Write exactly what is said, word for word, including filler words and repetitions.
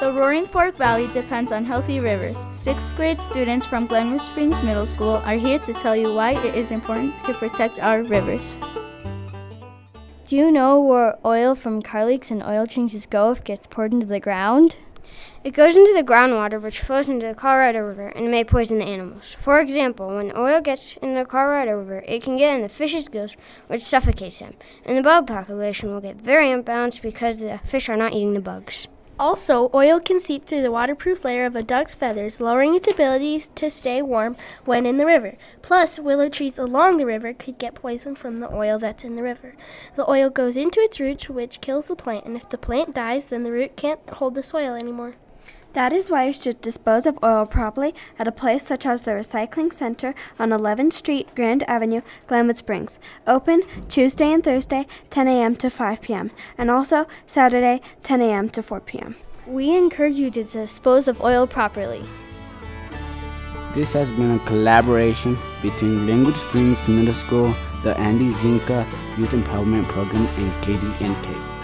The Roaring Fork Valley depends on healthy rivers. Sixth grade students from Glenwood Springs Middle School are here to tell you why it is important to protect our rivers. Do you know where oil from car leaks and oil changes go if it gets poured into the ground? It goes into the groundwater, which flows into the Colorado River, and may poison the animals. For example, when oil gets in the Colorado River, it can get in the fish's gills, which suffocates them. And the bug population will get very imbalanced because the fish are not eating the bugs. Also, oil can seep through the waterproof layer of a duck's feathers, lowering its ability to stay warm when in the river. Plus, willow trees along the river could get poisoned from the oil that's in the river. The oil goes into its roots, which kills the plant, and if the plant dies, then the root can't hold the soil anymore. That is why you should dispose of oil properly at a place such as the Recycling Center on eleventh Street, Grand Avenue, Glenwood Springs. Open Tuesday and Thursday, ten a.m. to five p.m., and also Saturday, ten a.m. to four p.m. We encourage you to dispose of oil properly. This has been a collaboration between Glenwood Springs Middle School, the Andy Zinka Youth Empowerment Program, and K D N K.